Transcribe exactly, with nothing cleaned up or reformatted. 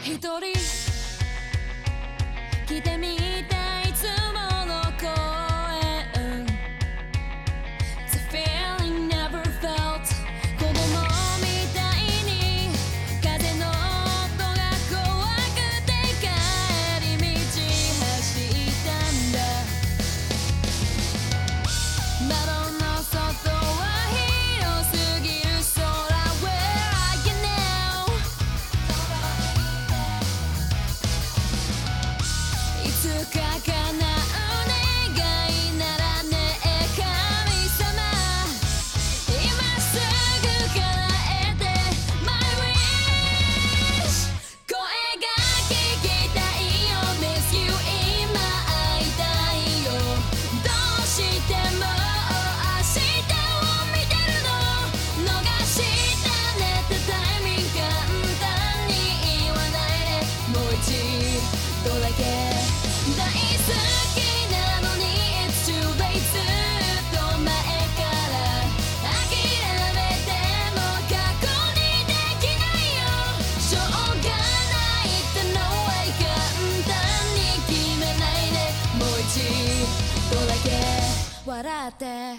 一人来てみたいつもの公園 The feeling never felt 子供みたいに風の音が怖くて帰り道走ったんだ窓の外は広すぎる空 Where are you now いつか叶う願いならね神様今すぐ叶えて My wish 声が聞きたいよ Miss you 今会いたいよどうしても明日を見てるの逃したねってタイミング簡単に言わないでもう一度だけ大好きなのに It's too late ずっと前から諦めても過去にできないよしょうがないって No way 簡単に決めないでもう一度だけ笑って